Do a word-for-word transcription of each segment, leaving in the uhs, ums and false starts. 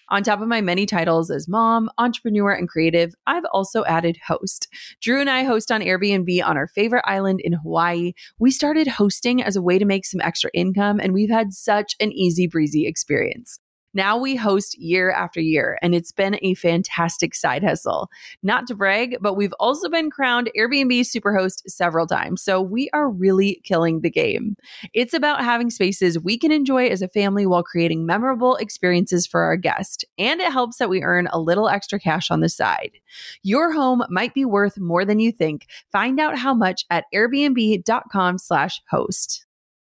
On top of my many titles as mom, entrepreneur, and creative, I've also added host. Drew and I host on Airbnb on our favorite island in Hawaii. We started hosting as a way to make some extra income, and we've had such an easy breezy experience. Now we host year after year, and it's been a fantastic side hustle. Not to brag, but we've also been crowned Airbnb Superhost several times, so we are really killing the game. It's about having spaces we can enjoy as a family while creating memorable experiences for our guests, and it helps that we earn a little extra cash on the side. Your home might be worth more than you think. Find out how much at airbnb.com slash host.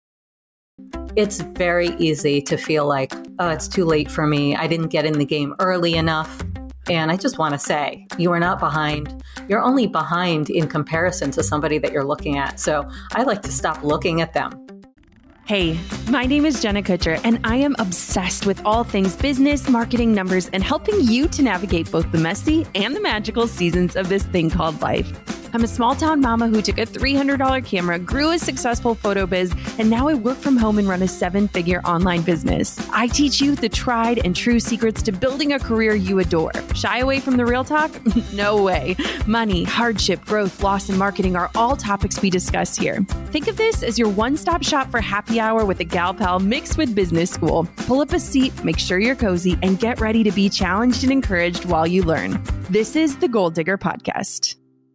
It's very easy to feel like, oh, it's too late for me. I didn't get in the game early enough. And I just want to say, you are not behind. You're only behind in comparison to somebody that you're looking at. So I like to stop looking at them. Hey, my name is Jenna Kutcher, and I am obsessed with all things business, marketing, numbers, and helping you to navigate both the messy and the magical seasons of this thing called life. I'm a small town mama who took a three hundred dollars camera, grew a successful photo biz, and now I work from home and run a seven-figure online business. I teach you the tried and true secrets to building a career you adore. Shy away from the real talk? No way. Money, hardship, growth, loss, and marketing are all topics we discuss here. Think of this as your one-stop shop for happy hour with a gal pal mixed with business school. Pull up a seat, make sure you're cozy, and get ready to be challenged and encouraged while you learn. This is the Goal Digger Podcast.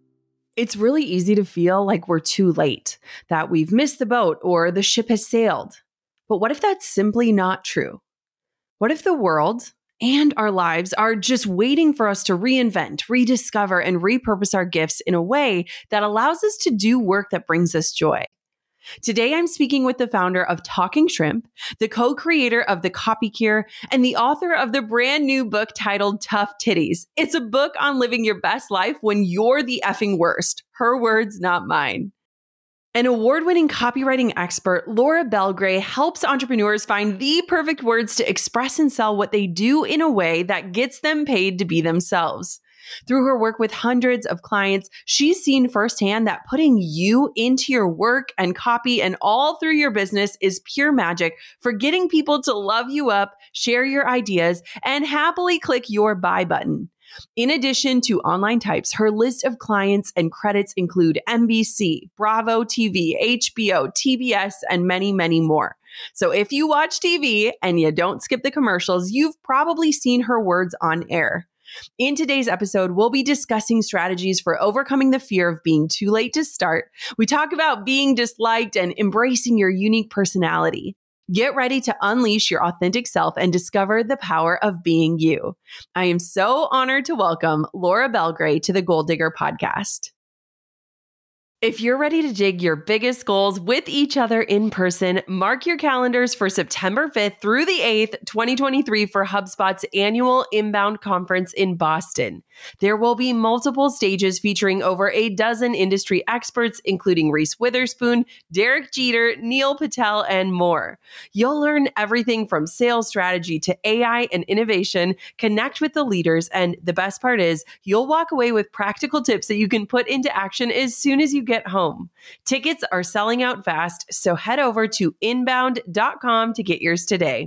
It's really easy to feel like we're too late, that we've missed the boat or the ship has sailed. But what if that's simply not true? What if the world and our lives are just waiting for us to reinvent, rediscover, and repurpose our gifts in a way that allows us to do work that brings us joy? Today, I'm speaking with the founder of Talking Shrimp, the co-creator of The Copy Cure, and the author of the brand new book titled Tough Titties. It's a book on living your best life when you're the effing worst. Her words, not mine. An award-winning copywriting expert, Laura Belgray helps entrepreneurs find the perfect words to express and sell what they do in a way that gets them paid to be themselves. Through her work with hundreds of clients, she's seen firsthand that putting you into your work and copy and all through your business is pure magic for getting people to love you up, share your ideas, and happily click your buy button. In addition to online types, her list of clients and credits include N B C, Bravo T V, H B O, T B S, and many, many more. So if you watch T V and you don't skip the commercials, you've probably seen her words on air. In today's episode, we'll be discussing strategies for overcoming the fear of being too late to start. We talk about being disliked and embracing your unique personality. Get ready to unleash your authentic self and discover the power of being you. I am so honored to welcome Laura Belgray to the Goal Digger Podcast. If you're ready to dig your biggest goals with each other in person, mark your calendars for September fifth through the eighth, twenty twenty-three for HubSpot's annual Inbound Conference in Boston. There will be multiple stages featuring over a dozen industry experts, including Reese Witherspoon, Derek Jeter, Neil Patel, and more. You'll learn everything from sales strategy to A I and innovation, connect with the leaders, and the best part is you'll walk away with practical tips that you can put into action as soon as you get home. Tickets are selling out fast, so head over to inbound dot com to get yours today.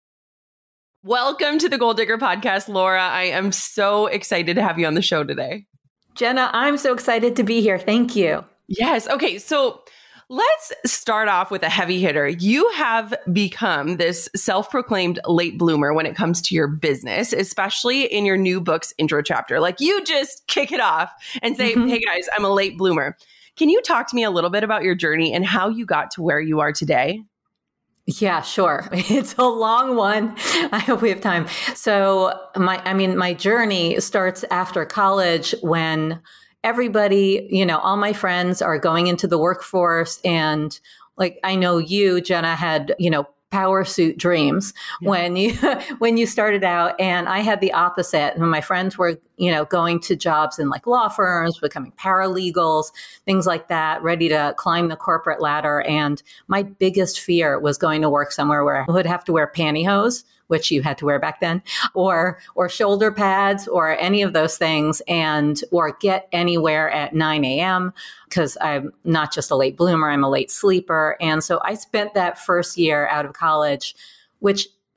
Welcome to the Goal Digger Podcast, Laura. I am so excited to have you on the show today. Jenna, I'm so excited to be here. Thank you. Yes. Okay. So let's start off with a heavy hitter. You have become this self-proclaimed late bloomer when it comes to your business, especially in your new book's intro chapter. Like you just kick it off and say, mm-hmm. Hey guys, I'm a late bloomer. Can you talk to me a little bit about your journey and how you got to where you are today? Yeah, sure. It's a long one. I hope we have time. So my, I mean, my journey starts after college when everybody, you know, all my friends are going into the workforce. And like, I know you, Jenna, had, you know, power suit dreams yeah. when you when you started out, and I had the opposite. When my friends were, you know, going to jobs in like law firms, becoming paralegals, things like that, ready to climb the corporate ladder. And my biggest fear was going to work somewhere where I would have to wear pantyhose, which you had to wear back then, or or shoulder pads, or any of those things, and or get anywhere at nine a.m. because I'm not just a late bloomer, I'm a late sleeper. And so I spent that first year out of college, which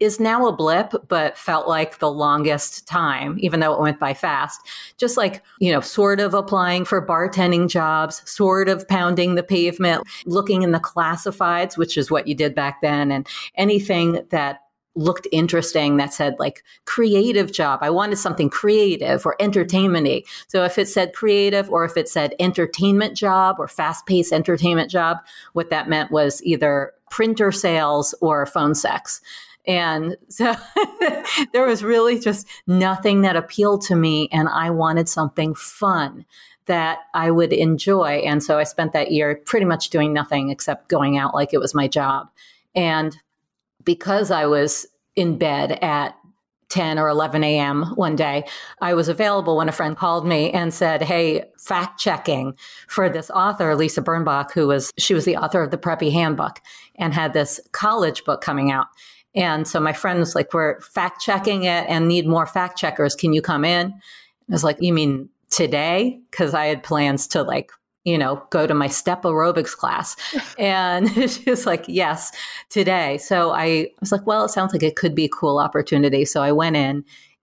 is now a blip, but felt like the longest time, even though it went by fast. Just like, you know, sort of applying for bartending jobs, sort of pounding the pavement, looking in the classifieds, which is what you did back then, and anything that looked interesting that said like creative job. I wanted something creative or entertainment-y. So if it said creative or if it said entertainment job or fast-paced entertainment job, what that meant was either printer sales or phone sex. And so there was really just nothing that appealed to me. And I wanted something fun that I would enjoy. And so I spent that year pretty much doing nothing except going out like it was my job. And because I was in bed at ten or eleven a.m. one day, I was available when a friend called me and said, hey, fact checking for this author, Lisa Birnbach, who was, she was the author of the Preppy Handbook and had this college book coming out. And so my friend was like, we're fact checking it and need more fact checkers. Can you come in? I was like, you mean today? Because I had plans to like, you know, go to my step aerobics class. And she was like, yes, today. So I was like, well, it sounds like it could be a cool opportunity. So I went in,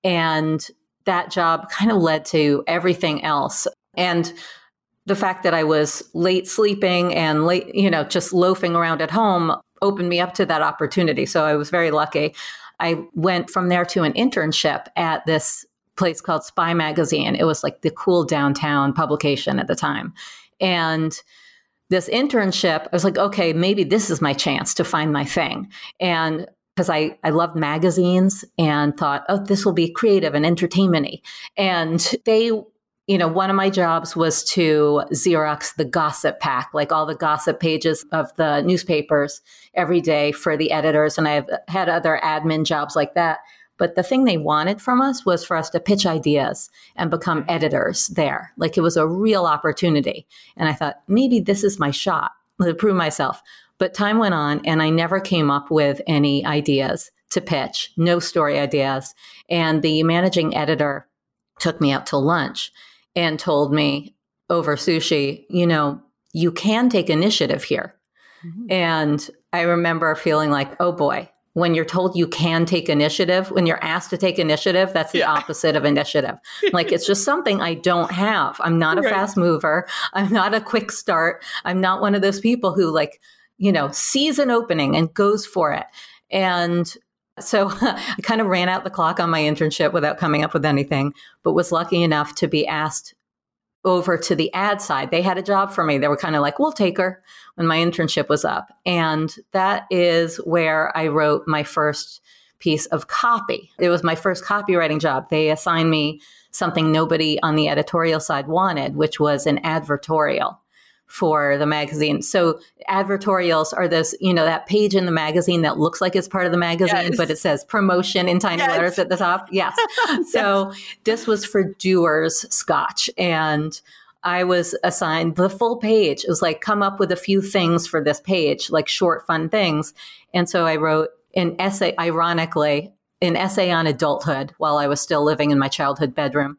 and that job kind of led to everything else. And the fact that I was late sleeping and late, you know, just loafing around at home opened me up to that opportunity. So I was very lucky. I went from there to an internship at this place called Spy Magazine. It was like the cool downtown publication at the time. And this internship, I was like, okay, maybe this is my chance to find my thing. And because I, I loved magazines and thought, oh, this will be creative and entertainment-y. And they, you know, one of my jobs was to Xerox the gossip pack, like all the gossip pages of the newspapers every day for the editors. And I have had other admin jobs like that. But the thing they wanted from us was for us to pitch ideas and become editors there. Like it was a real opportunity. And I thought, maybe this is my shot to prove myself. But time went on and I never came up with any ideas to pitch, no story ideas. And the managing editor took me out to lunch and told me over sushi, you know, you can take initiative here. Mm-hmm. And I remember feeling like, oh boy. When you're told you can take initiative, when you're asked to take initiative, that's the yeah. opposite of initiative. Like, it's just something I don't have. I'm not a right. fast mover. I'm not a quick start. I'm not one of those people who like, you know, sees an opening and goes for it. And so I kind of ran out the clock on my internship without coming up with anything, but was lucky enough to be asked over to the ad side. They had a job for me. They were kind of like, we'll take her, when my internship was up. And that is where I wrote my first piece of copy. It was my first copywriting job. They assigned me something nobody on the editorial side wanted, which was an advertorial for the magazine. So advertorials are those, you know, that page in the magazine that looks like it's part of the magazine, yes. but it says promotion in tiny yes. letters at the top. Yes. So yes. this was for Dewar's Scotch. And I was assigned the full page. It was like, come up with a few things for this page, like short, fun things. And so I wrote an essay, ironically, an essay on adulthood while I was still living in my childhood bedroom.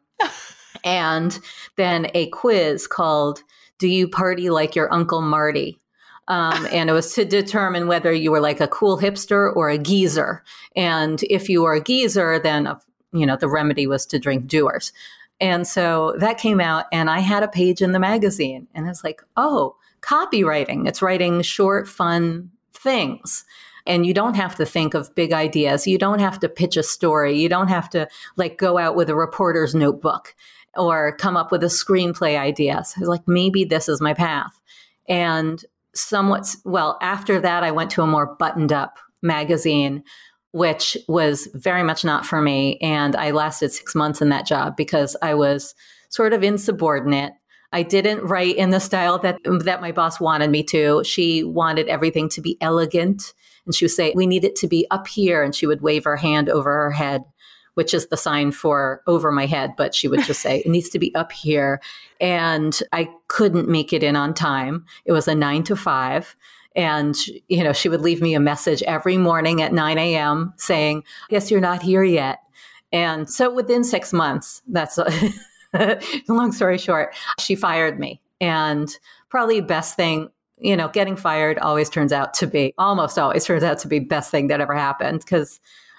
And then a quiz called, do you party like your Uncle Marty? Um, and it was to determine whether you were like a cool hipster or a geezer. And if you were a geezer, then, you know, the remedy was to drink Dewar's. And so that came out and I had a page in the magazine and it's like, oh, copywriting. It's writing short, fun things. And you don't have to think of big ideas. You don't have to pitch a story. You don't have to like go out with a reporter's notebook or come up with a screenplay idea. So I was like, maybe this is my path. And somewhat, well, after that, I went to a more buttoned up magazine, which was very much not for me. And I lasted six months in that job because I was sort of insubordinate. I didn't write in the style that that my boss wanted me to. She wanted everything to be elegant. And she would say, we need it to be up here. And she would wave her hand over her head, which is the sign for over my head. But she would just say, it needs to be up here. And I couldn't make it in on time. It was a nine to five. And, you know, she would leave me a message every morning at nine a.m. saying, yes, you're not here yet. And so within six months, that's a long story short, she fired me. And probably best thing, you know, getting fired always turns out to be, almost always turns out to be best thing that ever happened. Because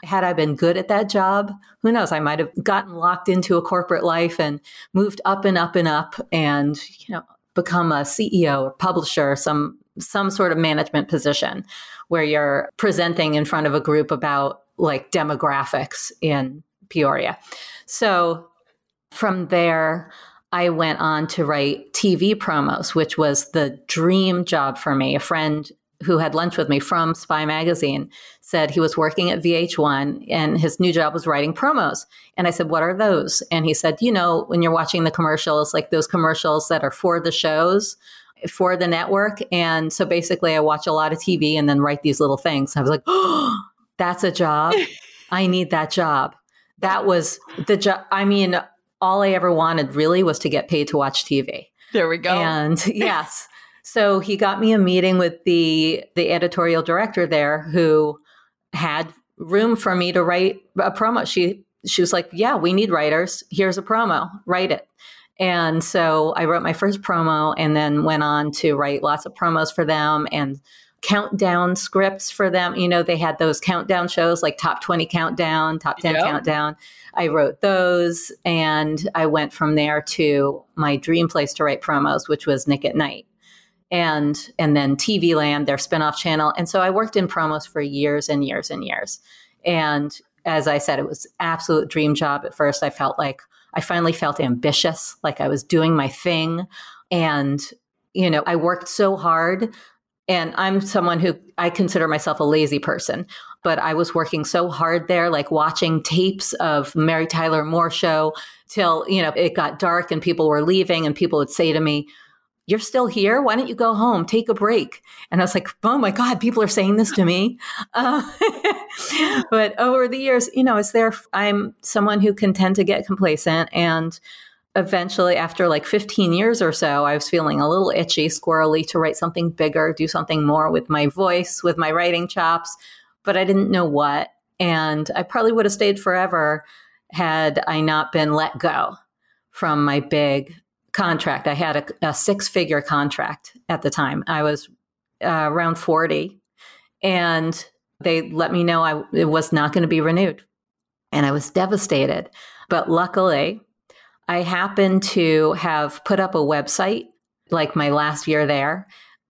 Had I been good at that job, who knows? I might have gotten locked into a corporate life and moved up and up and up and, you know, become a C E O or publisher, some some sort of management position where you're presenting in front of a group about like demographics in Peoria. So from there, I went on to write T V promos, which was the dream job for me. A friend who had lunch with me from Spy Magazine said he was working at V H one and his new job was writing promos. And I said, what are those? And he said, you know, when you're watching the commercials, like those commercials that are for the shows, for the network. And so basically I watch a lot of T V and then write these little things. I was like, oh, that's a job. I need that job. That was the job. I mean, all I ever wanted really was to get paid to watch T V. There we go. And yes. So he got me a meeting with the the editorial director there who had room for me to write a promo. She she was like, yeah, we need writers. Here's a promo. Write it. And so I wrote my first promo and then went on to write lots of promos for them and countdown scripts for them. You know, they had those countdown shows like Top twenty Countdown, Top ten yep. Countdown. I wrote those and I went from there to my dream place to write promos, which was Nick at Night. And and then T V Land, their spinoff channel. And so I worked in promos for years and years and years. And as I said, it was absolute dream job. At first, I felt like I finally felt ambitious, like I was doing my thing. And, you know, I worked so hard. And I'm someone who I consider myself a lazy person, but I was working so hard there, like watching tapes of Mary Tyler Moore show till, you know, it got dark and people were leaving and people would say to me, you're still here? Why don't you go home? Take a break. And I was like, oh my God, people are saying this to me. Uh, but over the years, you know, it's there. I'm someone who can tend to get complacent. And eventually, after like fifteen years or so, I was feeling a little itchy, squirrely to write something bigger, do something more with my voice, with my writing chops. But I didn't know what. And I probably would have stayed forever had I not been let go from my big contract. I had a, a six-figure contract at the time. I was uh, around forty, and they let me know I, it was not going to be renewed. And I was devastated. But luckily, I happened to have put up a website like my last year there.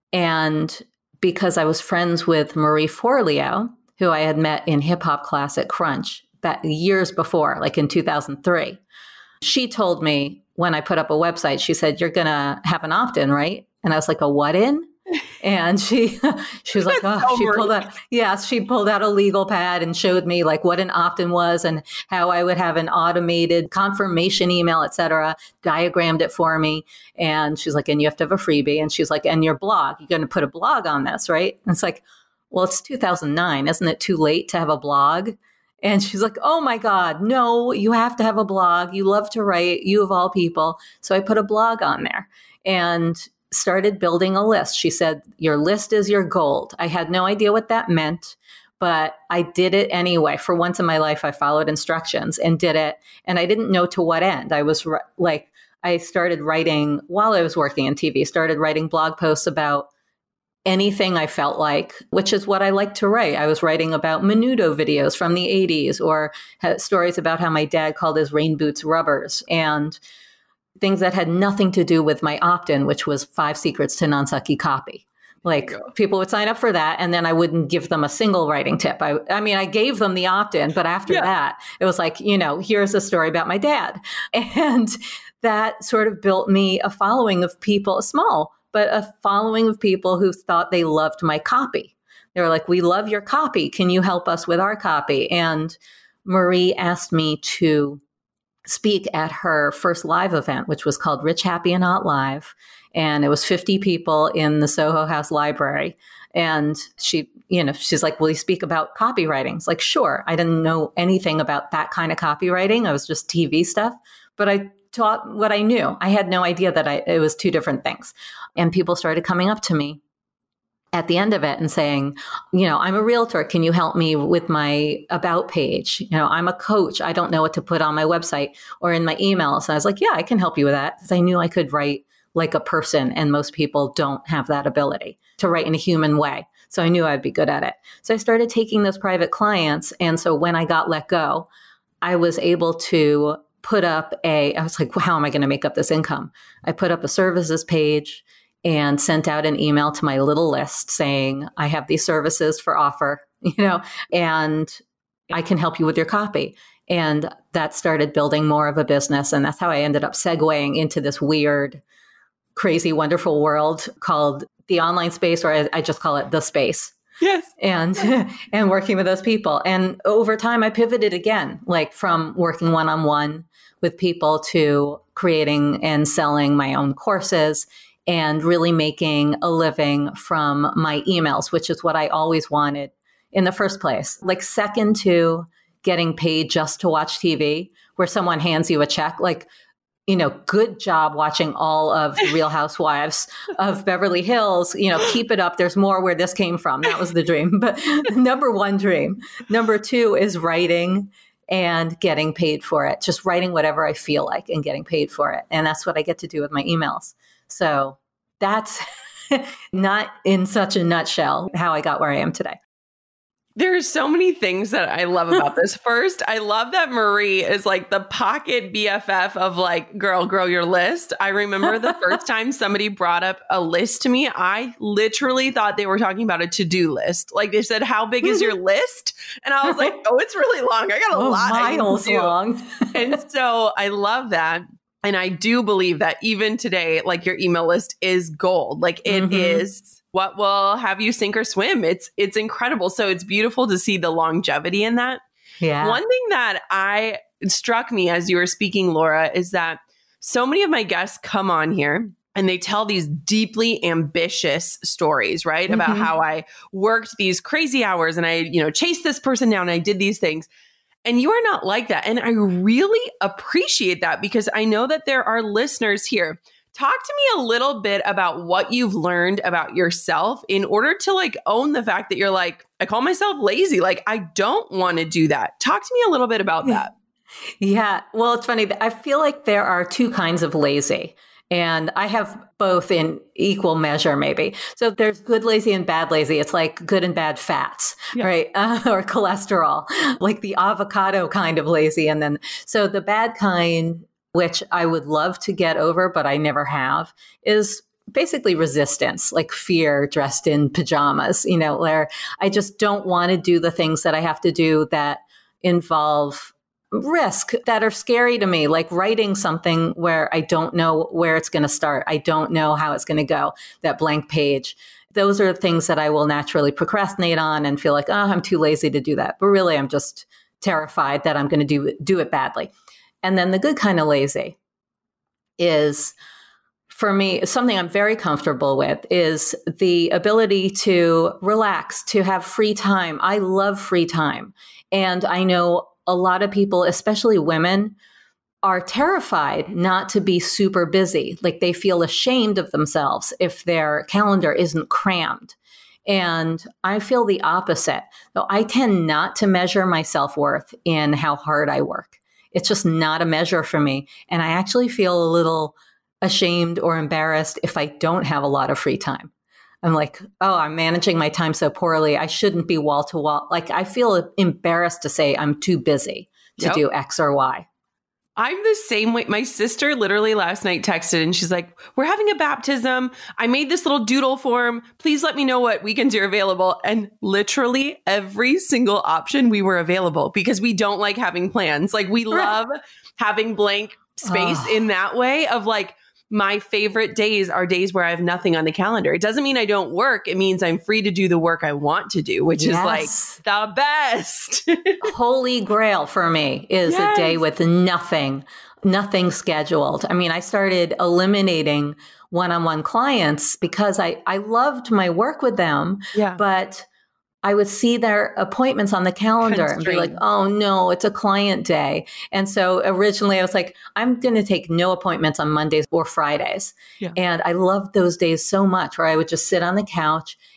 And because I was friends with Marie Forleo, who I had met in hip hop class at Crunch that years before, like in two thousand three, she told me, when I put up a website, she said, you're going to have an opt-in, right? And I was like, a what in? And she she was like, oh, so she pulled out, yeah, she pulled out a legal pad and showed me like what an opt-in was and how I would have an automated confirmation email, et cetera, diagrammed it for me. And she's like, and you have to have a freebie. And she's like, and your blog, you're going to put a blog on this, right? And it's like, well, it's two thousand nine. Isn't it too late to have a blog? And she's like, oh my God, no, you have to have a blog. You love to write, you of all people. So I put a blog on there and started building a list. She said, your list is your gold. I had no idea what that meant, but I did it anyway. For once in my life, I followed instructions and did it. And I didn't know to what end. I was like, I started writing while I was working in T V, started writing blog posts about anything I felt like, which is what I like to write. I was writing about Menudo videos from the eighties or had stories about how my dad called his rain boots rubbers and things that had nothing to do with my opt-in, which was five secrets to non-sucky copy. Like people would sign up for that and then I wouldn't give them a single writing tip. I, I mean, I gave them the opt-in, but after yeah. that, it was like, you know, here's a story about my dad. And that sort of built me a following of people, small, but a following of people who thought they loved my copy. They were like, we love your copy. Can you help us with our copy? And Marie asked me to speak at her first live event, which was called Rich, Happy, and Hot Live. And it was fifty people in the Soho House Library. And she, you know, she's like, will you speak about copywriting? It's like, sure. I didn't know anything about that kind of copywriting. I was just T V stuff. But I taught what I knew. I had no idea that I, it was two different things. And people started coming up to me at the end of it and saying, you know, I'm a realtor. Can you help me with my about page? You know, I'm a coach. I don't know what to put on my website or in my emails. And I was like, yeah, I can help you with that. Because I knew I could write like a person. And most people don't have that ability to write in a human way. So I knew I'd be good at it. So I started taking those private clients. And so when I got let go, I was able to put up a, I was like, well, how am I going to make up this income? I put up a services page and sent out an email to my little list saying, I have these services for offer, you know, and I can help you with your copy. And that started building more of a business. And that's how I ended up segueing into this weird, crazy, wonderful world called the online space, or I, I just call it the space. Yes. And, and working with those people. And over time, I pivoted again, like from working one-on-one with people to creating and selling my own courses and really making a living from my emails, which is what I always wanted in the first place. Like second to getting paid just to watch T V, where someone hands you a check, like, you know, good job watching all of the Real Housewives of Beverly Hills, you know, keep it up. There's more where this came from. That was the dream. But number one dream. Number two is writing and getting paid for it. Just writing whatever I feel like and getting paid for it. And that's what I get to do with my emails. So that's not in such a nutshell how I got where I am today. There's so many things that I love about this. First, I love that Marie is like the pocket B F F of like, girl, grow your list. I remember the first time somebody brought up a list to me, I literally thought they were talking about a to-do list. Like they said, how big is your list? And I was like, oh, it's really long. I got a oh, lot. Miles long. And so I love that. And I do believe that even today, like your email list is gold. Like it mm-hmm. is what will have you sink or swim. It's it's incredible. So it's beautiful to see the longevity in that. Yeah. One thing that I struck me as you were speaking, Laura, is that so many of my guests come on here and they tell these deeply ambitious stories, right? Mm-hmm. About how I worked these crazy hours and I, you know, chased this person down and I did these things. And you are not like that. And I really appreciate that because I know that there are listeners here. Talk to me a little bit about what you've learned about yourself in order to like own the fact that you're like, I call myself lazy. Like, I don't want to do that. Talk to me a little bit about that. Yeah. Well, it's funny. I feel like there are two kinds of lazy. And I have both in equal measure, maybe. So there's good lazy and bad lazy. It's like good and bad fats, yeah. right? Uh, or cholesterol, like the avocado kind of lazy. And then, so the bad kind, which I would love to get over, but I never have, is basically resistance, like fear dressed in pajamas, you know, where I just don't want to do the things that I have to do that involve risk, that are scary to me, like writing something where I don't know where it's going to start. I don't know how it's going to go, that blank page. Those are things that I will naturally procrastinate on and feel like, oh, I'm too lazy to do that. But really, I'm just terrified that I'm going to do, do it badly. And then the good kind of lazy is, for me, something I'm very comfortable with is the ability to relax, to have free time. I love free time. And I know a lot of people, especially women, are terrified not to be super busy. Like they feel ashamed of themselves if their calendar isn't crammed. And I feel the opposite. Though I tend not to measure my self-worth in how hard I work. It's just not a measure for me. And I actually feel a little ashamed or embarrassed if I don't have a lot of free time. I'm like, oh, I'm managing my time so poorly. I shouldn't be wall to wall. Like I feel embarrassed to say I'm too busy to yep. do X or Y. I'm the same way. My sister literally last night texted and she's like, we're having a baptism. I made this little doodle form. Please let me know what weekends you're available. And literally every single option we were available because we don't like having plans. Like we love having blank space oh. in that way of like, my favorite days are days where I have nothing on the calendar. It doesn't mean I don't work. It means I'm free to do the work I want to do, which yes. is like the best. Holy grail for me is yes. a day with nothing, nothing scheduled. I mean, I started eliminating one-on-one clients because I, I loved my work with them, yeah. but I would see their appointments on the calendar and be like, oh no, it's a client day. And so originally I was like, I'm going to take no appointments on Mondays or Fridays. Yeah. And I loved those days so much where I would just sit on the couch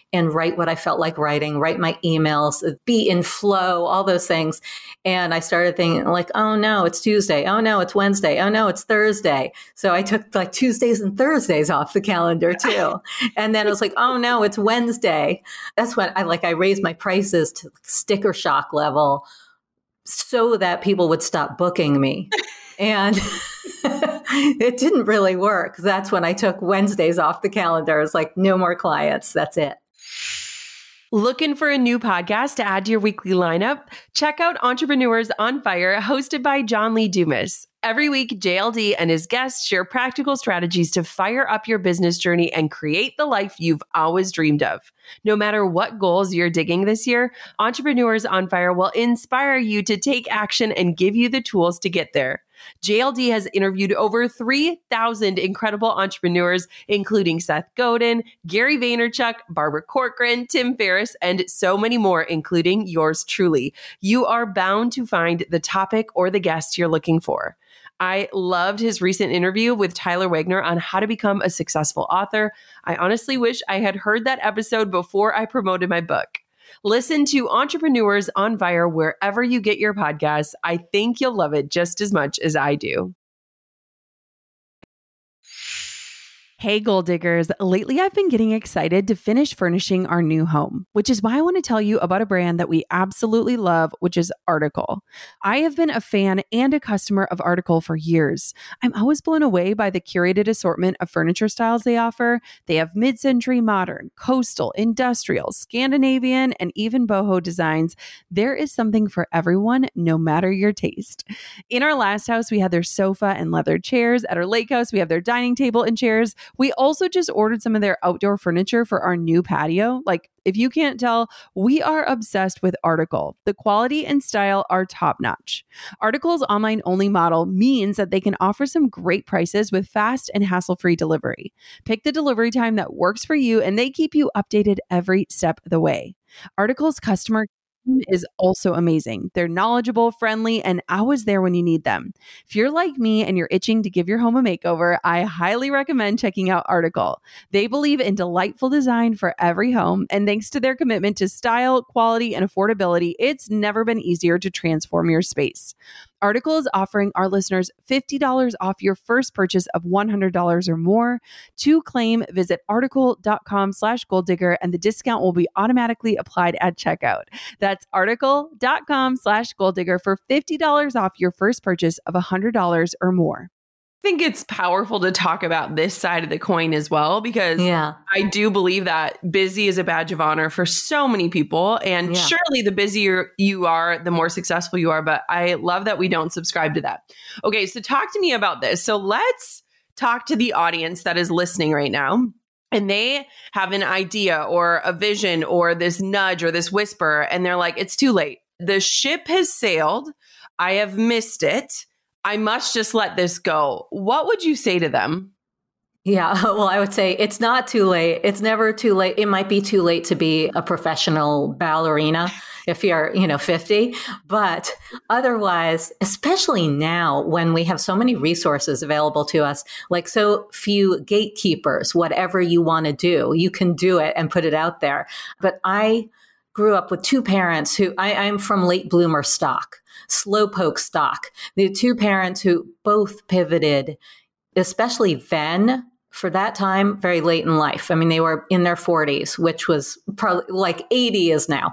and write what I felt like writing, write my emails, be in flow, all those things. And I started thinking like, oh no, it's Tuesday. Oh no, it's Wednesday. Oh no, it's Thursday. So I took like Tuesdays and Thursdays off the calendar too. And then it was like, oh no, it's Wednesday. That's when I like, I raised my prices to sticker shock level so that people would stop booking me. And it didn't really work. That's when I took Wednesdays off the calendar. It's like, no more clients. That's it. Looking for a new podcast to add to your weekly lineup? Check out Entrepreneurs on Fire, hosted by John Lee Dumas. Every week, J L D and his guests share practical strategies to fire up your business journey and create the life you've always dreamed of. No matter what goals you're digging this year, Entrepreneurs on Fire will inspire you to take action and give you the tools to get there. J L D has interviewed over three thousand incredible entrepreneurs, including Seth Godin, Gary Vaynerchuk, Barbara Corcoran, Tim Ferriss, and so many more, including yours truly. You are bound to find the topic or the guest you're looking for. I loved his recent interview with Tyler Wagner on how to become a successful author. I honestly wish I had heard that episode before I promoted my book. Listen to Entrepreneurs on Fire wherever you get your podcasts. I think you'll love it just as much as I do. Hey, goal diggers. Lately, I've been getting excited to finish furnishing our new home, which is why I want to tell you about a brand that we absolutely love, which is Article. I have been a fan and a customer of Article for years. I'm always blown away by the curated assortment of furniture styles they offer. They have mid-century modern, coastal, industrial, Scandinavian, and even boho designs. There is something for everyone, no matter your taste. In our last house, we had their sofa and leather chairs. At our lake house, we have their dining table and chairs. We also just ordered some of their outdoor furniture for our new patio. Like, if you can't tell, we are obsessed with Article. The quality and style are top notch. Article's online only model means that they can offer some great prices with fast and hassle-free delivery. Pick the delivery time that works for you, and they keep you updated every step of the way. Article's customer is also amazing. They're knowledgeable, friendly, and always there when you need them. If you're like me and you're itching to give your home a makeover, I highly recommend checking out Article. They believe in delightful design for every home, and thanks to their commitment to style, quality, and affordability, it's never been easier to transform your space. Article is offering our listeners fifty dollars off your first purchase of one hundred dollars or more. To claim, visit article.com slash goal digger, and the discount will be automatically applied at checkout. That's article.com slash goal digger for fifty dollars off your first purchase of one hundred dollars or more. I think it's powerful to talk about this side of the coin as well, because yeah. I do believe that busy is a badge of honor for so many people. And yeah. surely the busier you are, the more successful you are. But I love that we don't subscribe to that. Okay, so talk to me about this. So let's talk to the audience that is listening right now. And they have an idea or a vision or this nudge or this whisper. And they're like, it's too late. The ship has sailed. I have missed it. I must just let this go. What would you say to them? Yeah, well, I would say it's not too late. It's never too late. It might be too late to be a professional ballerina if you're, you know, fifty. But otherwise, especially now when we have so many resources available to us, like so few gatekeepers, whatever you want to do, you can do it and put it out there. But I grew up with two parents who I, I'm from late bloomer stock. Slowpoke stock. The two parents who both pivoted, especially then, for that time, very late in life. I mean, they were in their forties, which was probably like eighty is now.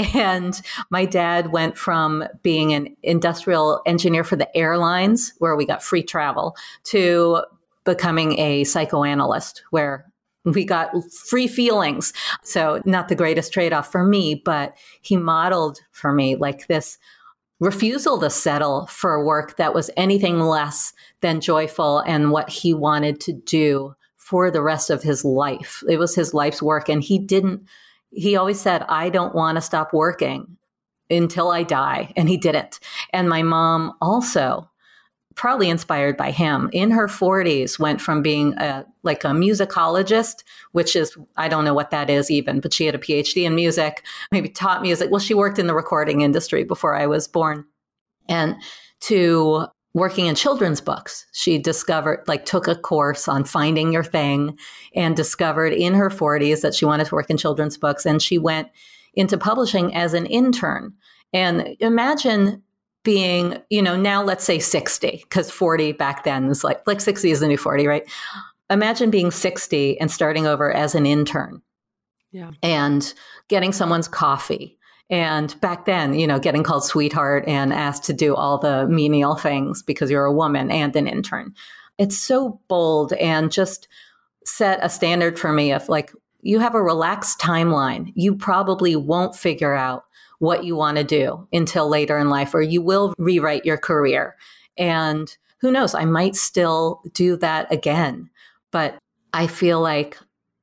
And my dad went from being an industrial engineer for the airlines, where we got free travel, to becoming a psychoanalyst, where we got free feelings. So not the greatest trade-off for me, but he modeled for me like this refusal to settle for work that was anything less than joyful and what he wanted to do for the rest of his life. It was his life's work. And he didn't, he always said, I don't want to stop working until I die. And he didn't. And my mom also, probably inspired by him, in her forties, went from being a, like a musicologist, which is, I don't know what that is even, but she had a P H D in music, maybe taught music. Well, she worked in the recording industry before I was born. And to working in children's books. She discovered, like took a course on finding your thing and discovered in her forties that she wanted to work in children's books. And she went into publishing as an intern. And imagine being, you know, now let's say sixty, because forty back then was like, like sixty is the new forty, right? Imagine being sixty and starting over as an intern. Yeah. And getting someone's coffee. And back then, you know, getting called sweetheart and asked to do all the menial things because you're a woman and an intern. It's so bold and just set a standard for me of like, you have a relaxed timeline. You probably won't figure out what you want to do until later in life, or you will rewrite your career. And who knows, I might still do that again. But I feel like,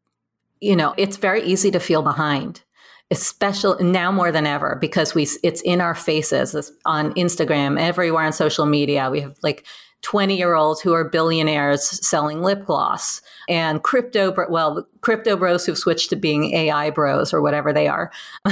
you know, it's very easy to feel behind. Especially now more than ever, because we it's in our faces on Instagram, everywhere on social media. We have like twenty year olds who are billionaires selling lip gloss, and crypto, well, crypto bros who've switched to being A I bros or whatever they are,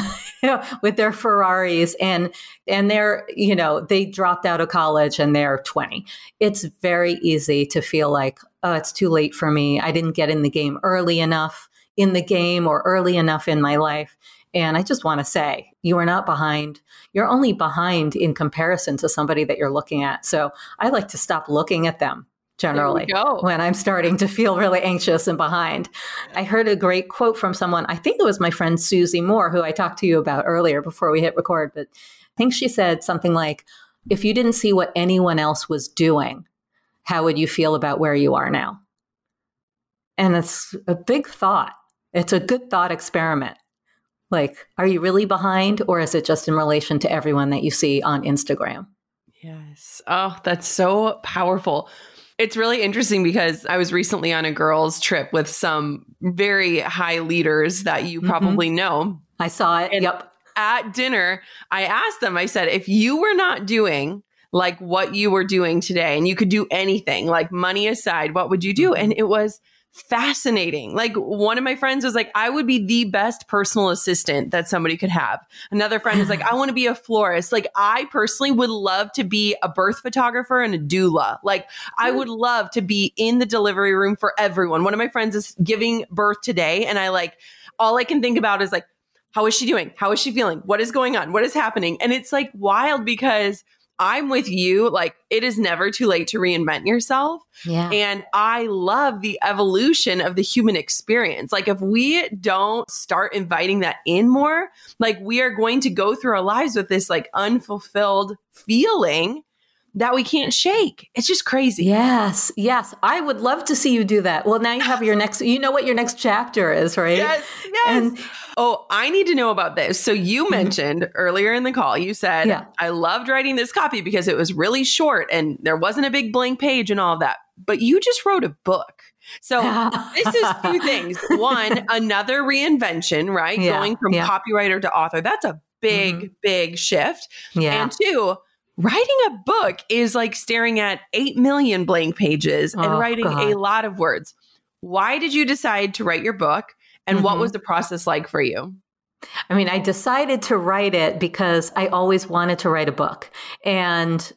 with their Ferraris, and and they're, you know, they dropped out of college and they're twenty. It's very easy to feel like, oh, it's too late for me. I didn't get in the game early enough in the game or early enough in my life. And I just want to say, you are not behind. You're only behind in comparison to somebody that you're looking at. So I like to stop looking at them generally when I'm starting to feel really anxious and behind. I heard a great quote from someone, I think it was my friend Susie Moore, who I talked to you about earlier before we hit record, but I think she said something like, if you didn't see what anyone else was doing, how would you feel about where you are now? And it's a big thought. It's a good thought experiment. Like, are you really behind, or is it just in relation to everyone that you see on Instagram? Yes. Oh, that's so powerful. It's really interesting because I was recently on a girls' trip with some very high leaders that you probably mm-hmm. know. I saw it. And yep. At dinner, I asked them, I said, if you were not doing like what you were doing today and you could do anything, like money aside, what would you do? And it was fascinating. Like one of my friends was like, I would be the best personal assistant that somebody could have. Another friend was like, I want to be a florist. Like I personally would love to be a birth photographer and a doula. Like I would love to be in the delivery room for everyone. One of my friends is giving birth today. And I like, all I can think about is like, how is she doing? How is she feeling? What is going on? What is happening? And it's like wild because I'm with you. Like it is never too late to reinvent yourself. Yeah. And I love the evolution of the human experience. Like if we don't start inviting that in more, like we are going to go through our lives with this like unfulfilled feeling that we can't shake. It's just crazy. Yes. Yes. I would love to see you do that. Well, now you have your next, you know what your next chapter is, right? Yes. Yes. And, oh, I need to know about this. So you mentioned mm-hmm. earlier in the call, you said, yeah. I loved writing this copy because it was really short and there wasn't a big blank page and all of that. But you just wrote a book. So this is two things. One, another reinvention, right? Yeah. Going from yeah. copywriter to author. That's a big, mm-hmm. big shift. Yeah. And two, writing a book is like staring at eight million blank pages oh, and writing God. a lot of words. Why did you decide to write your book? And mm-hmm. what was the process like for you? I mean, I decided to write it because I always wanted to write a book. And,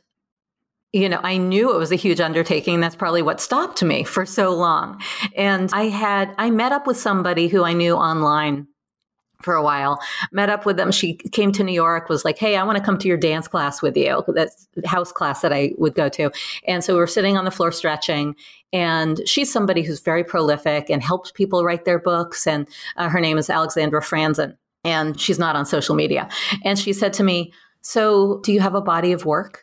you know, I knew it was a huge undertaking. That's probably what stopped me for so long. And I had, I met up with somebody who I knew online for a while, met up with them. She came to New York, was like, hey, I want to come to your dance class with you. That's house class that I would go to. And so we were sitting on the floor stretching, and she's somebody who's very prolific and helps people write their books. And uh, her name is Alexandra Franzen, and she's not on social media. And she said to me, so do you have a body of work?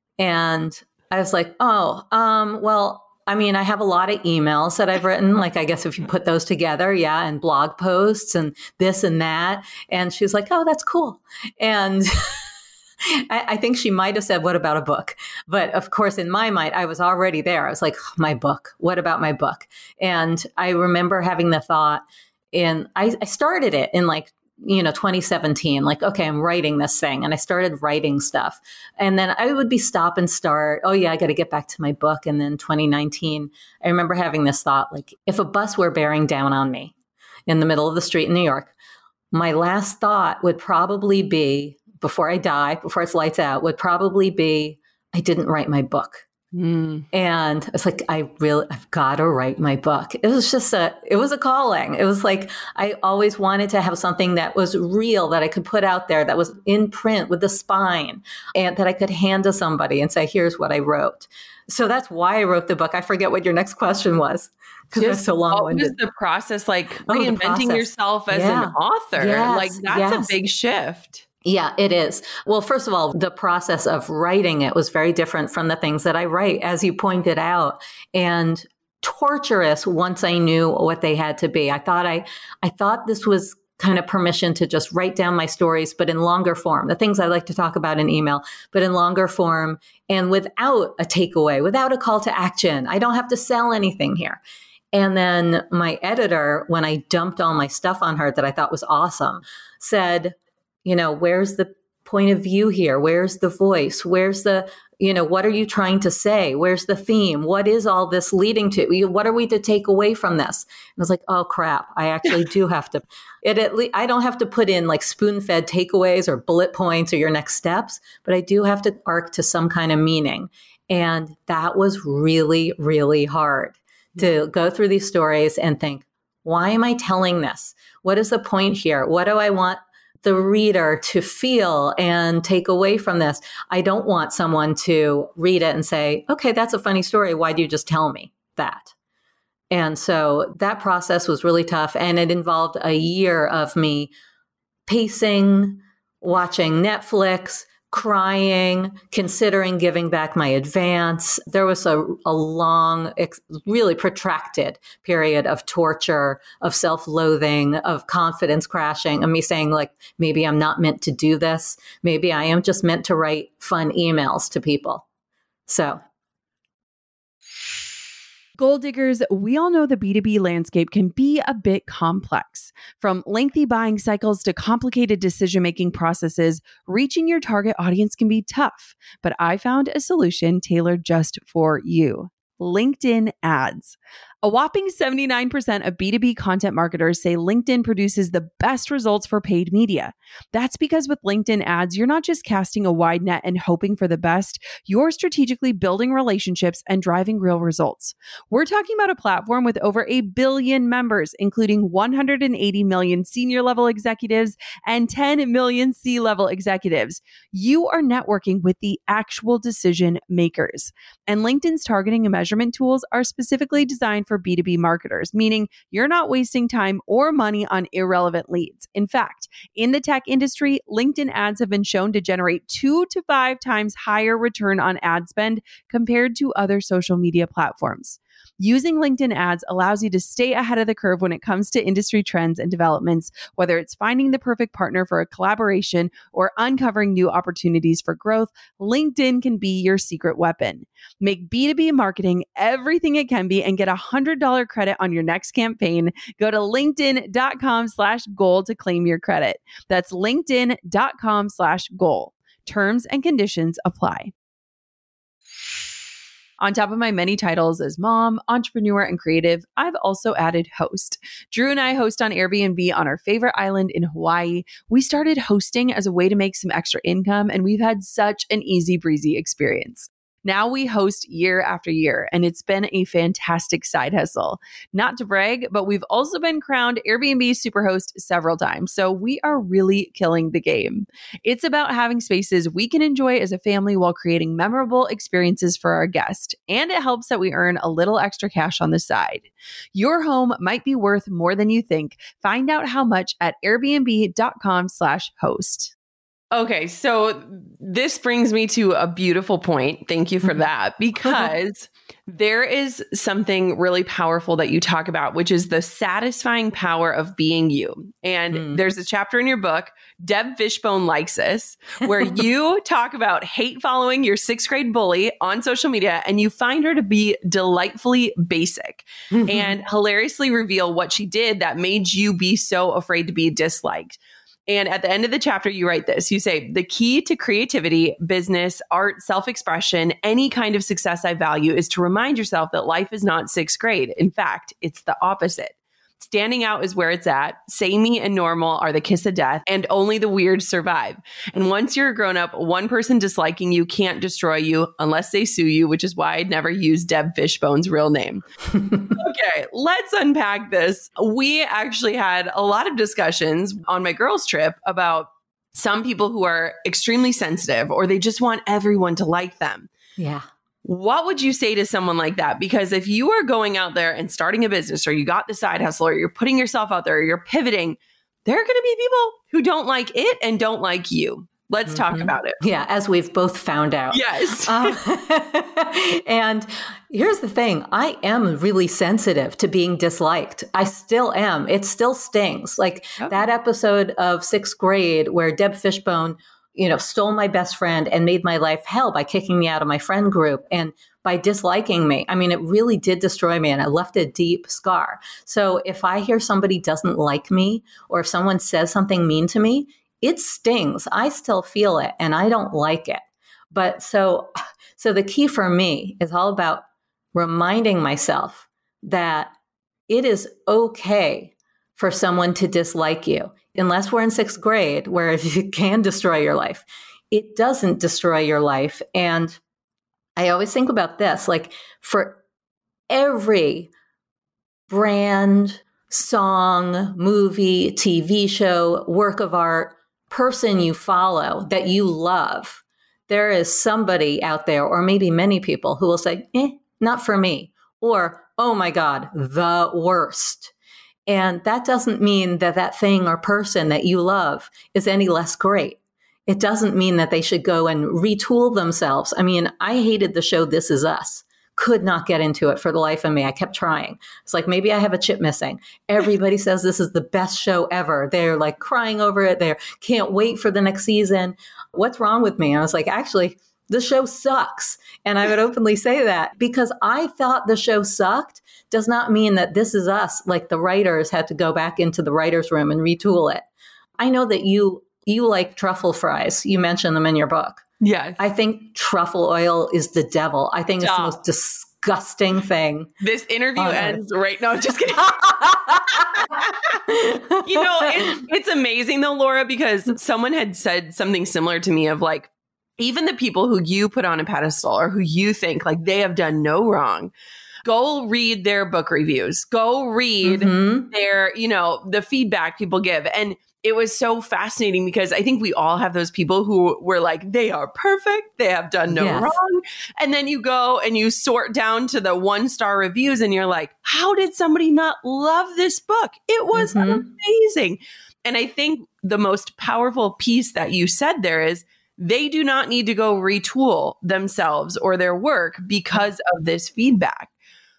And I was like, oh, um, well, I mean, I have a lot of emails that I've written, like, I guess if you put those together, yeah, and blog posts and this and that. And she was like, oh, that's cool. And I, I think she might have said, what about a book? But of course, in my mind, I was already there. I was like, oh, my book, what about my book? And I remember having the thought, and I, I started it in like, you know, twenty seventeen, like, okay, I'm writing this thing. And I started writing stuff. And then I would be stop and start. Oh yeah, I got to get back to my book. And then twenty nineteen, I remember having this thought, like if a bus were bearing down on me in the middle of the street in New York, my last thought would probably be, before I die, before it's lights out, would probably be, I didn't write my book. Mm. And it's like, I really, I've got to write my book. It was just a, it was a calling. It was like, I always wanted to have something that was real, that I could put out there, that was in print with the spine, and that I could hand to somebody and say, here's what I wrote. So that's why I wrote the book. I forget what your next question was, because it's so long-winded. What was the process like, Oh, the reinventing process. yourself as Yeah. an author? Yes, Like that's yes. a big shift. Yeah, it is. Well, first of all, the process of writing it was very different from the things that I write, as you pointed out, and torturous once I knew what they had to be. I thought I, I thought this was kind of permission to just write down my stories, but in longer form, the things I like to talk about in email, but in longer form and without a takeaway, without a call to action. I don't have to sell anything here. And then my editor, when I dumped all my stuff on her that I thought was awesome, said, you know, where's the point of view here? Where's the voice? Where's the, you know, what are you trying to say? Where's the theme? What is all this leading to? What are we to take away from this? And I was like, oh crap, I actually do have to, it at least, I don't have to put in like spoon-fed takeaways or bullet points or your next steps, but I do have to arc to some kind of meaning. And that was really, really hard to go through these stories and think, why am I telling this? What is the point here? What do I want the reader to feel and take away from this? I don't want someone to read it and say, okay, that's a funny story. Why do you just tell me that? And so that process was really tough. And it involved a year of me pacing, watching Netflix, crying, considering giving back my advance. There was a, a long, ex- really protracted period of torture, of self-loathing, of confidence crashing, of me saying like, maybe I'm not meant to do this. Maybe I am just meant to write fun emails to people. So. Goal diggers, we all know the B two B landscape can be a bit complex. From lengthy buying cycles to complicated decision-making processes, reaching your target audience can be tough. But I found a solution tailored just for you: LinkedIn ads. A whopping seventy-nine percent of B two B content marketers say LinkedIn produces the best results for paid media. That's because with LinkedIn ads, you're not just casting a wide net and hoping for the best, you're strategically building relationships and driving real results. We're talking about a platform with over a billion members, including one hundred eighty million senior level executives and ten million C-level executives. You are networking with the actual decision makers. And LinkedIn's targeting and measurement tools are specifically designed for B two B marketers, meaning you're not wasting time or money on irrelevant leads. In fact, in the tech industry, LinkedIn ads have been shown to generate two to five times higher return on ad spend compared to other social media platforms. Using LinkedIn ads allows you to stay ahead of the curve when it comes to industry trends and developments, whether it's finding the perfect partner for a collaboration or uncovering new opportunities for growth. LinkedIn can be your secret weapon. Make B two B marketing everything it can be and get a one hundred dollars credit on your next campaign. Go to linkedin.com slash goal to claim your credit. That's linkedin.com slash goal. Terms and conditions apply. On top of my many titles as mom, entrepreneur, and creative, I've also added host. Drew and I host on Airbnb on our favorite island in Hawaii. We started hosting as a way to make some extra income, and we've had such an easy breezy experience. Now we host year after year, and it's been a fantastic side hustle. Not to brag, but we've also been crowned Airbnb Superhost several times, so we are really killing the game. It's about having spaces we can enjoy as a family while creating memorable experiences for our guests, and it helps that we earn a little extra cash on the side. Your home might be worth more than you think. Find out how much at airbnb.com slash host. Okay, so this brings me to a beautiful point. Thank you for that, because there is something really powerful that you talk about, which is the satisfying power of being you. And mm. there's a chapter in your book, Deb Fishbone Likes This, where you talk about hate following your sixth grade bully on social media, and you find her to be delightfully basic and hilariously reveal what she did that made you be so afraid to be disliked. And at the end of the chapter, you write this. You say, the key to creativity, business, art, self-expression, any kind of success I value is to remind yourself that life is not sixth grade. In fact, it's the opposite. Standing out is where it's at. Samey and normal are the kiss of death, and only the weird survive. And once you're a grown up, one person disliking you can't destroy you unless they sue you, which is why I'd never use Deb Fishbone's real name. Okay, let's unpack this. We actually had a lot of discussions on my girls' trip about some people who are extremely sensitive or they just want everyone to like them. Yeah. What would you say to someone like that? Because if you are going out there and starting a business, or you got the side hustle, or you're putting yourself out there, or you're pivoting, there are going to be people who don't like it and don't like you. Let's mm-hmm. talk about it. Yeah, as we've both found out. Yes. um, and here's the thing. I am really sensitive to being disliked. I still am. It still stings. Like oh. that episode of sixth grade where Deb Fishbone, you know, stole my best friend and made my life hell by kicking me out of my friend group and by disliking me. I mean, it really did destroy me and it left a deep scar. So if I hear somebody doesn't like me, or if someone says something mean to me, it stings. I still feel it and I don't like it. But so, so the key for me is all about reminding myself that it is okay for someone to dislike you. Unless we're in sixth grade, where it can destroy your life, it doesn't destroy your life. And I always think about this, like for every brand, song, movie, T V show, work of art, person you follow that you love, there is somebody out there, or maybe many people, who will say, eh, not for me, or, oh my God, the worst. And that doesn't mean that that thing or person that you love is any less great. It doesn't mean that they should go and retool themselves. I mean, I hated the show This Is Us. Could not get into it for the life of me. I kept trying. It's like, maybe I have a chip missing. Everybody says this is the best show ever. They're like crying over it. They can't wait for the next season. What's wrong with me? And I was like, actually, the show sucks. And I would openly say that because I thought the show sucked does not mean that This Is Us, like the writers had to go back into the writer's room and retool it. I know that you you like truffle fries. You mentioned them in your book. Yes. I think truffle oil is the devil. I think it's Stop. the most disgusting thing. This interview ends right now. Just kidding. You know, it's, it's amazing though, Laura, because someone had said something similar to me of like, even the people who you put on a pedestal or who you think like they have done no wrong, go read their book reviews, go read mm-hmm. their, you know, the feedback people give. And it was so fascinating because I think we all have those people who were like, they are perfect. They have done no yes. wrong. And then you go and you sort down to the one star reviews and you're like, how did somebody not love this book? It was mm-hmm. amazing. And I think the most powerful piece that you said there is they do not need to go retool themselves or their work because of this feedback.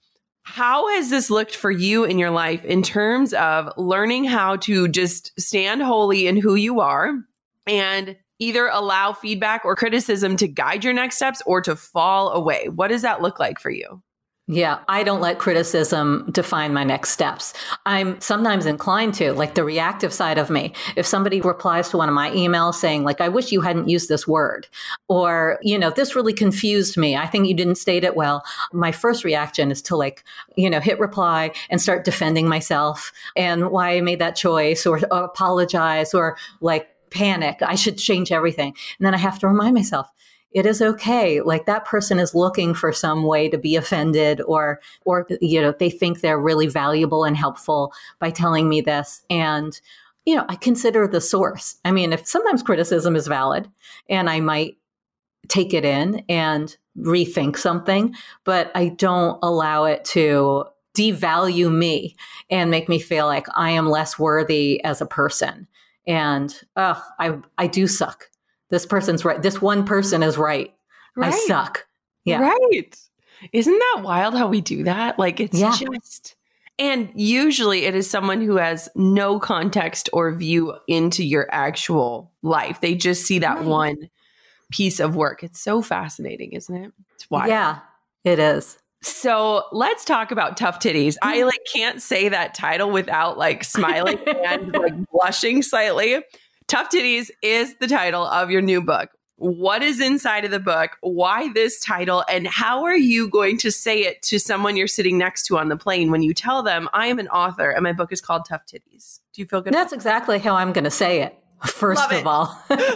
How has this looked for you in your life in terms of learning how to just stand holy in who you are and either allow feedback or criticism to guide your next steps or to fall away? What does that look like for you? Yeah, I don't let criticism define my next steps. I'm sometimes inclined to, like the reactive side of me. If somebody replies to one of my emails saying, like, I wish you hadn't used this word, or, you know, this really confused me. I think you didn't state it well. My first reaction is to like, you know, hit reply and start defending myself and why I made that choice or, or apologize or like panic. I should change everything. And then I have to remind myself, it is okay. Like that person is looking for some way to be offended or, or, you know, they think they're really valuable and helpful by telling me this. And, you know, I consider the source. I mean, if sometimes criticism is valid and I might take it in and rethink something, but I don't allow it to devalue me and make me feel like I am less worthy as a person. And, oh, I, I do suck. This person's right. This one person is right. right. I suck. Yeah. Right. Isn't that wild how we do that? Like it's yeah. just, and usually it is someone who has no context or view into your actual life. They just see that right. one piece of work. It's so fascinating, isn't it? It's wild. Yeah, it is. So let's talk about Tough Titties. I like can't say that title without like smiling and like blushing slightly. Tough Titties is the title of your new book. what is inside of the book, why this title, and how are you going to say it to someone you're sitting next to on the plane when you tell them, I am an author and my book is called Tough Titties? Do you feel good? That's exactly how I'm going to say it. First Love of it. all,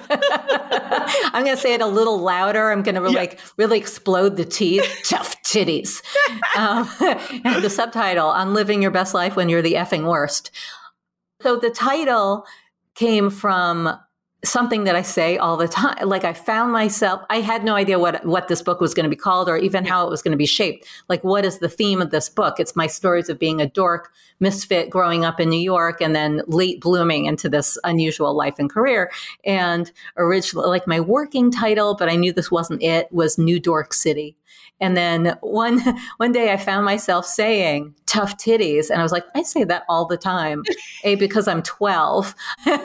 I'm going to say it a little louder. I'm going to yeah. like really explode the teeth. Tough titties. um, and the subtitle on Living Your Best Life When You're the Effing Worst. So the title came from something that I say all the time. Like I found myself, I had no idea what, what this book was going to be called or even how it was going to be shaped. Like, what is the theme of this book? It's my stories of being a dork, misfit, growing up in New York, and then late blooming into this unusual life and career. And originally, like my working title, but I knew this wasn't it, was New Dork City. And then one one day I found myself saying tough titties. And I was like, I say that all the time. A, because I'm twelve.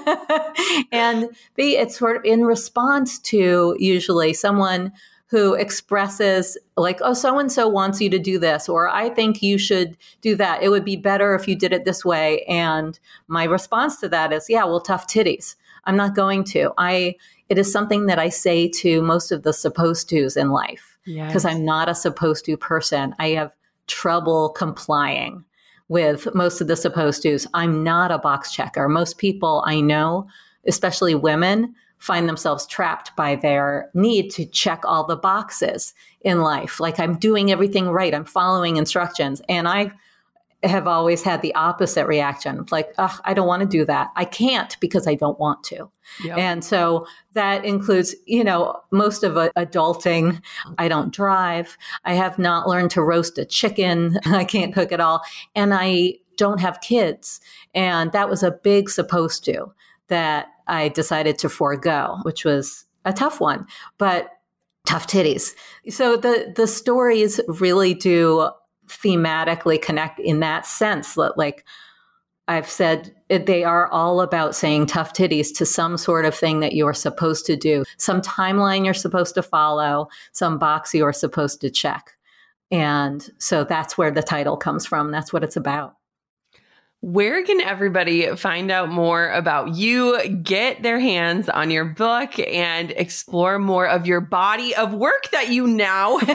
And B, it's sort of in response to usually someone who expresses like, oh, so-and-so wants you to do this, or I think you should do that. It would be better if you did it this way. And my response to that is, yeah, well, tough titties. I'm not going to. I. It is something that I say to most of the supposed tos in life because yes. I'm not a supposed to person. I have trouble complying with most of the supposed tos. I'm not a box checker. Most people I know, especially women, find themselves trapped by their need to check all the boxes in life. Like I'm doing everything right. I'm following instructions. And I have always had the opposite reaction. Like, oh, I don't want to do that. I can't because I don't want to. Yep. And so that includes, you know, most of uh, adulting. I don't drive. I have not learned to roast a chicken. I can't cook at all. And I don't have kids. And that was a big supposed to that I decided to forego, which was a tough one, but tough titties. So the, the stories really do thematically connect in that sense that, like I've said, they are all about saying tough titties to some sort of thing that you're supposed to do, some timeline you're supposed to follow, some box you're supposed to check. And so that's where the title comes from. That's what it's about. Where can everybody find out more about you, get their hands on your book, and explore more of your body of work that you now have?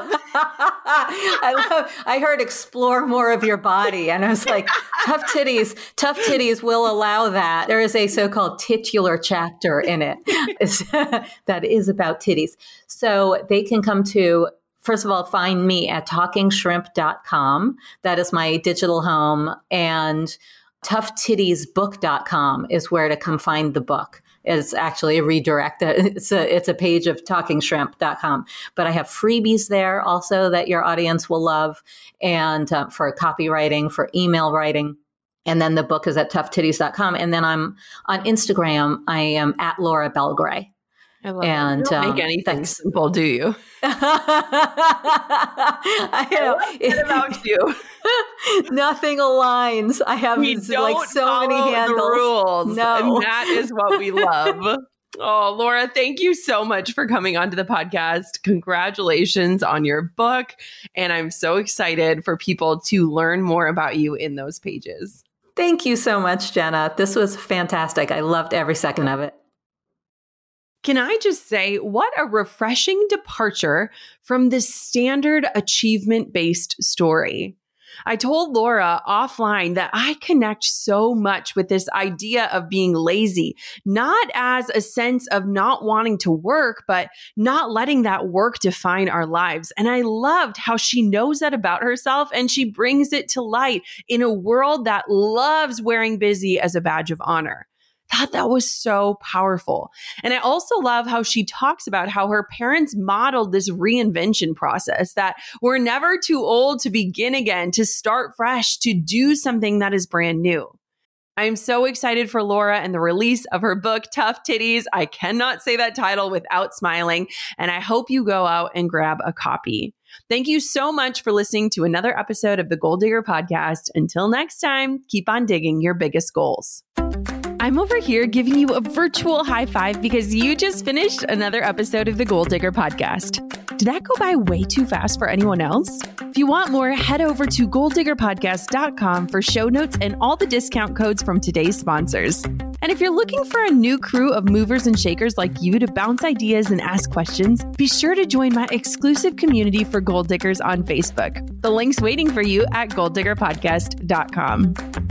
I love, I heard explore more of your body. And I was like, tough titties, tough titties will allow that. There is a so-called titular chapter in it that is about titties. So they can come to, first of all, find me at talking shrimp dot com. That is my digital home. And tough titties book dot com is where to come find the book. It's actually a redirect. It's a, it's a page of talking shrimp dot com. But I have freebies there also that your audience will love, and uh, for copywriting, for email writing. And then the book is at tough titties dot com. And then I'm on Instagram. I am at Laura Belgray. I love and it. You don't um, make anything thanks. simple, do you? I know. What about you? Nothing aligns. I have we don't like so many handles. The rules. No. And that is what we love. Oh, Laura, thank you so much for coming onto the podcast. Congratulations on your book. And I'm so excited for people to learn more about you in those pages. Thank you so much, Jenna. This was fantastic. I loved every second of it. Can I just say, what a refreshing departure from this standard achievement-based story. I told Laura offline that I connect so much with this idea of being lazy, not as a sense of not wanting to work, but not letting that work define our lives. And I loved how she knows that about herself and she brings it to light in a world that loves wearing busy as a badge of honor. Thought that was so powerful. And I also love how she talks about how her parents modeled this reinvention process, that we're never too old to begin again, to start fresh, to do something that is brand new. I'm so excited for Laura and the release of her book, Tough Titties. I cannot say that title without smiling, and I hope you go out and grab a copy. Thank you so much for listening to another episode of the Goal Digger Podcast. Until next time, keep on digging your biggest goals. I'm over here giving you a virtual high five because you just finished another episode of the Goal Digger Podcast. Did that go by way too fast for anyone else? If you want more, head over to goal digger podcast dot com for show notes and all the discount codes from today's sponsors. And if you're looking for a new crew of movers and shakers like you to bounce ideas and ask questions, be sure to join my exclusive community for Goal Diggers on Facebook. The link's waiting for you at goal digger podcast dot com.